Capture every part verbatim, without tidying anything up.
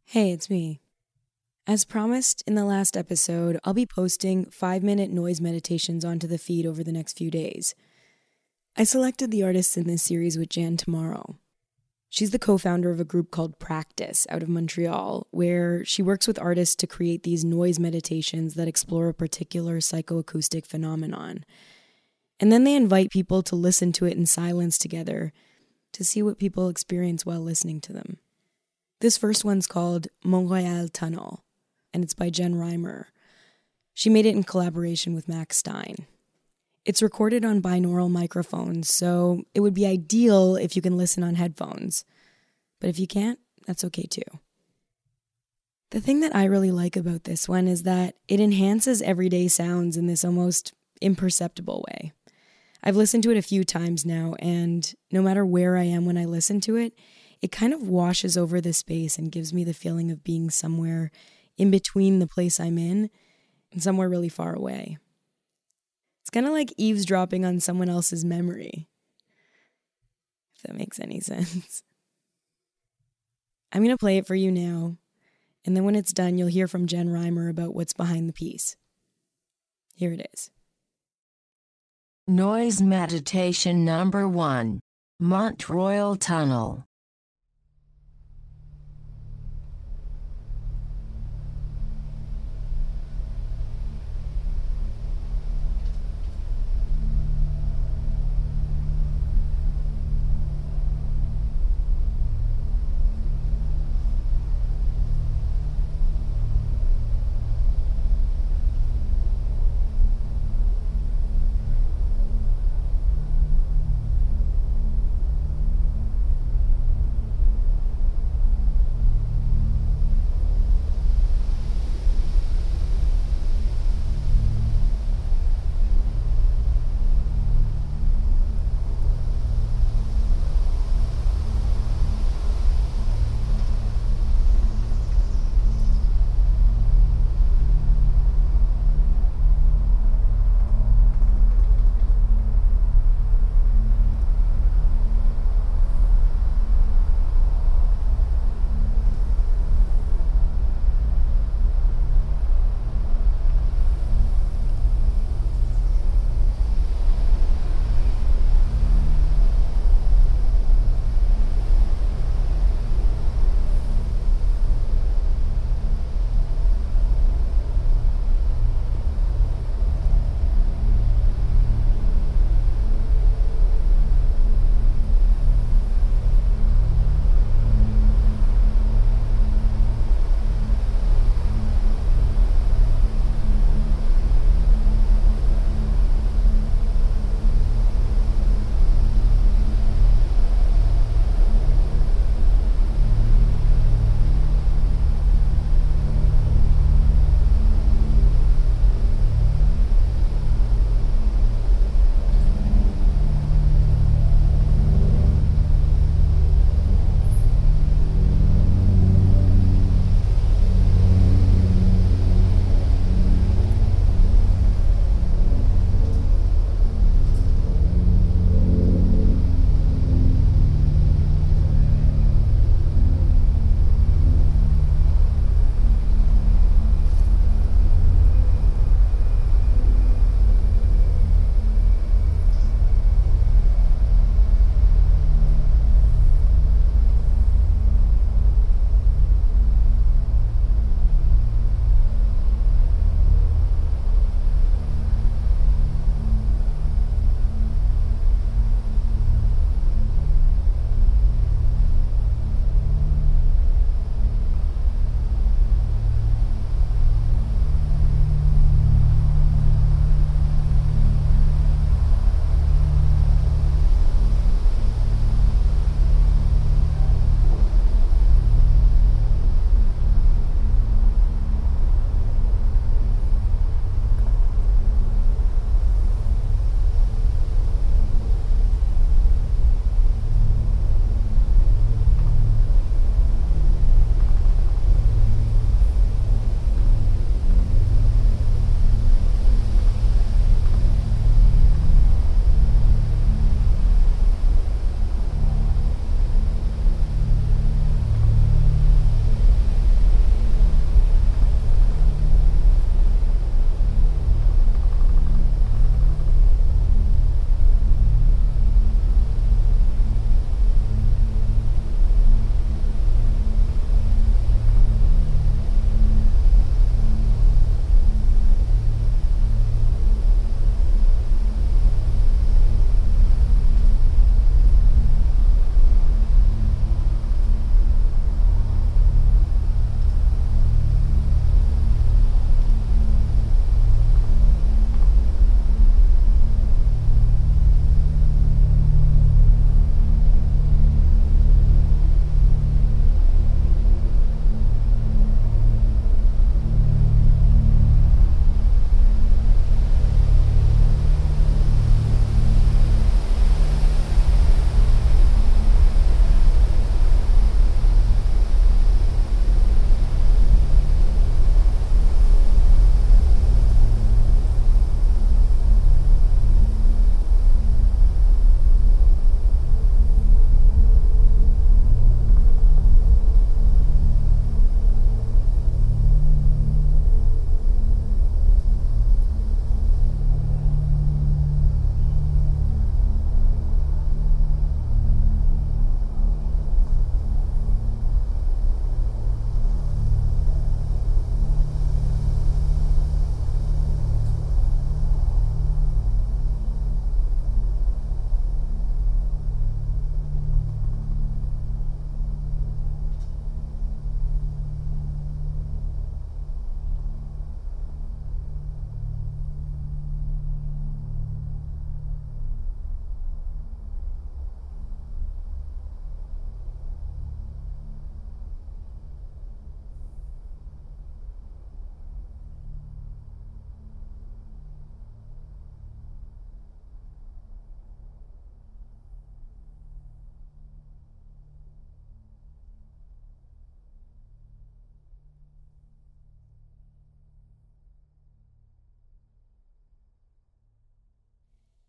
Hey, it's me. As promised in the last episode, I'll be posting five minute noise meditations onto the feed over the next few days. I selected the artists in this series with Jan tomorrow. She's the co-founder of a group called Practice out of Montreal, where she works with artists to create these noise meditations that explore a particular psychoacoustic phenomenon. And then they invite people to listen to it in silence together to see what people experience while listening to them. This first one's called Montréal Tunnel, and it's by Jen Reimer. She made it in collaboration with Max Stein. It's recorded on binaural microphones, so it would be ideal if you can listen on headphones. But if you can't, that's okay too. The thing that I really like about this one is that it enhances everyday sounds in this almost imperceptible way. I've listened to it a few times now, and no matter where I am when I listen to it, it kind of washes over the space and gives me the feeling of being somewhere in between the place I'm in and somewhere really far away. It's kind of like eavesdropping on someone else's memory, if that makes any sense. I'm going to play it for you now, and then when it's done, you'll hear from Jen Reimer about what's behind the piece. Here it is. Noise meditation number one, Mont-Royal Tunnel.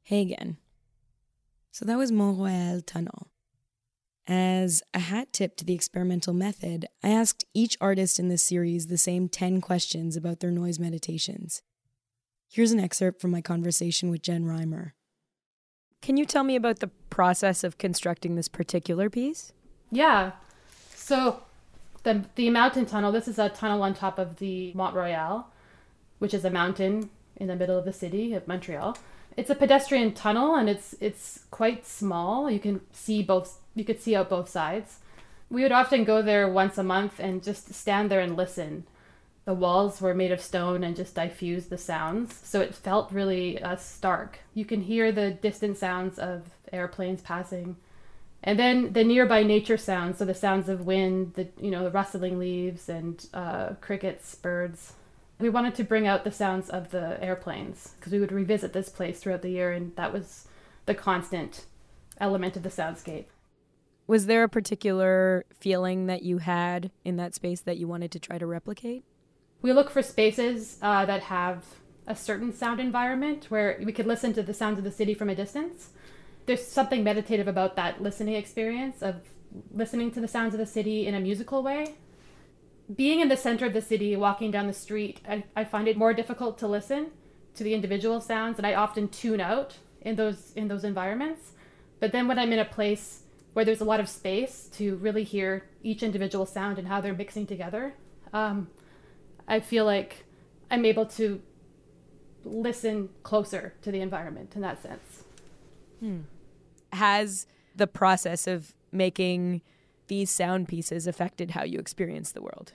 Hey again. So that was Mont Royal Tunnel. As a hat tip to the experimental method, I asked each artist in this series the same ten questions about their noise meditations. Here's an excerpt from my conversation with Jen Reimer. Can you tell me about the process of constructing this particular piece? Yeah. So the the mountain tunnel, this is a tunnel on top of the Mont Royal, which is a mountain in the middle of the city of Montreal. It's a pedestrian tunnel, and it's it's quite small. You can see both. You could see out both sides. We would often go there once a month and just stand there and listen. The walls were made of stone and just diffused the sounds, so it felt really uh, stark. You can hear the distant sounds of airplanes passing, and then the nearby nature sounds. So the sounds of wind, the you know the rustling leaves, and uh, crickets, birds. We wanted to bring out the sounds of the airplanes because we would revisit this place throughout the year, and that was the constant element of the soundscape. Was there a particular feeling that you had in that space that you wanted to try to replicate? We look for spaces uh, that have a certain sound environment where we could listen to the sounds of the city from a distance. There's something meditative about that listening experience of listening to the sounds of the city in a musical way. Being in the center of the city, walking down the street, I, I find it more difficult to listen to the individual sounds, and I often tune out in those in those environments. But then when I'm in a place where there's a lot of space to really hear each individual sound and how they're mixing together, um, I feel like I'm able to listen closer to the environment in that sense. Hmm. Has the process of making these sound pieces affected how you experience the world?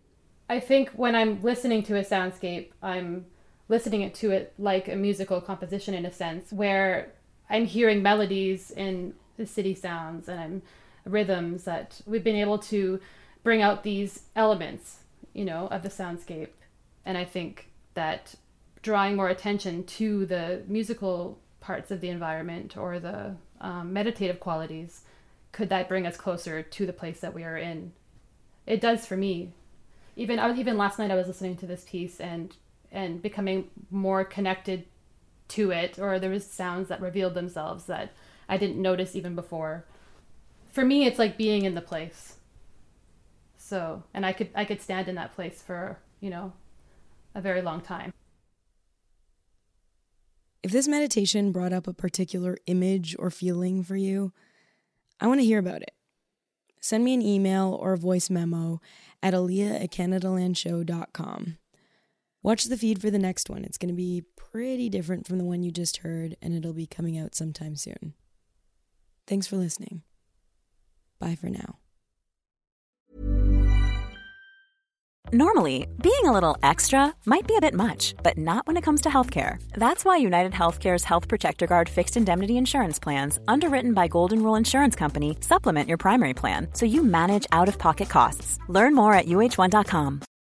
I think when I'm listening to a soundscape, I'm listening to it like a musical composition in a sense, where I'm hearing melodies in the city sounds and I'm rhythms that we've been able to bring out these elements, you know, of the soundscape. And I think that drawing more attention to the musical parts of the environment or the um, meditative qualities, could that bring us closer to the place that we are in? It does for me. Even I was even last night I was listening to this piece and and becoming more connected to it, or there was sounds that revealed themselves that I didn't notice even before. For me, it's like being in the place. So, and I could I could stand in that place for, you know, a very long time. If this meditation brought up a particular image or feeling for you, I want to hear about it. Send me an email or a voice memo at Aaliyah at Canadalandshow dot com. Watch the feed for the next one. It's going to be pretty different from the one you just heard, and it'll be coming out sometime soon. Thanks for listening. Bye for now. Normally, being a little extra might be a bit much, but not when it comes to healthcare. That's why United Healthcare's Health Protector Guard fixed indemnity insurance plans, underwritten by Golden Rule Insurance Company, supplement your primary plan so you manage out-of-pocket costs. Learn more at U H one dot com.